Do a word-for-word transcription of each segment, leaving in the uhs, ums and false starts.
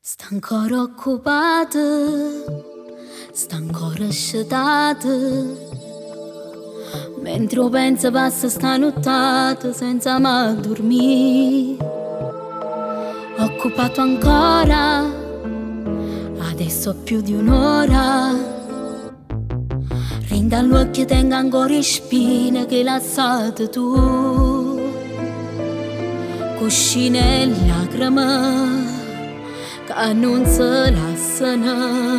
Sta ancora occupata, sta ancora asciutata, mentre io penso passa sta nottata senza mai dormire. Occupato ancora, adesso più di un'ora, rinda all'occhio tengo ancora le spine che hai lasciato tu, cuscine e lacrime che non si lasciano.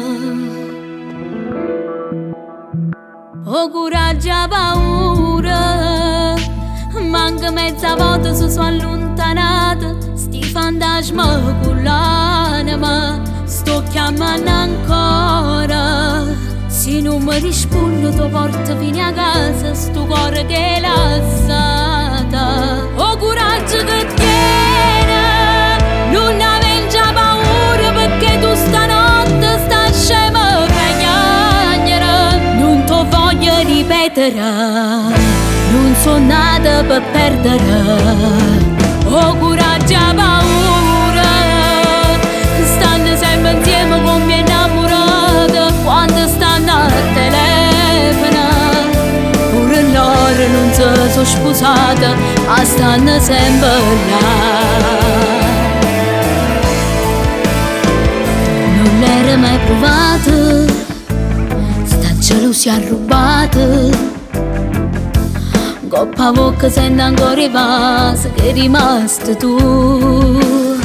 Ho coraggio e paura, manca mezza volta si sono allontanata, sti fantasmi con l'anima sto chiamando ancora. Se non mi rispondo ti porto fino a casa, sto cuore che è lasciata. Ho coraggio che tiene, non avevo già paura, perché tu stanotte stai scema per piangere. Non ti voglio ripetere, non sono nata per perdere. Ho coraggio e paura, stando sempre insieme con mia innamorata, quando stanno a telefono, pure loro non si sono sposate, ma stanno sempre là. Non l'era mai provata, sta gelosia rubata, coppa bocca sento ancora i passi che è rimasto tu.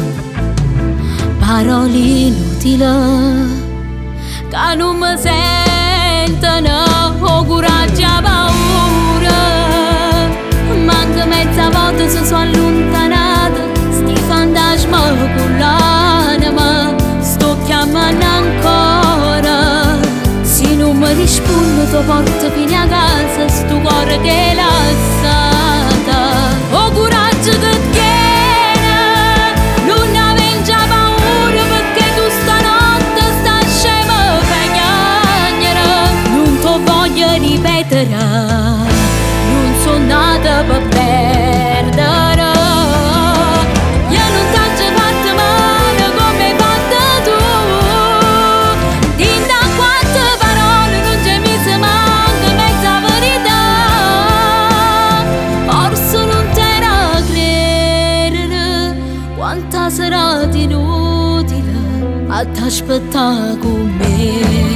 Parole inutili che non mi sentono. Ho coraggio e paura, manca mezza volta si sono allontanata, sti fantasmi con l'anima sto chiamando ancora. Se non mi rispondo ti porto fino a casa, sto cuore che è lasciata. Ho coraggio che tiene, non avevo già paura, perché tu stanotte stai scema per piangere. Non ti voglio ripetere, non sono nata per perdere. Io non t'ho fatto male come hai fatto tu, dimmi da quante parole non c'è messa manca mezza verità. Forse non t'era credere quanta serata inutile a t'aspettare con me.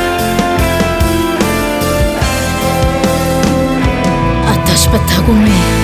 Aspetta con me.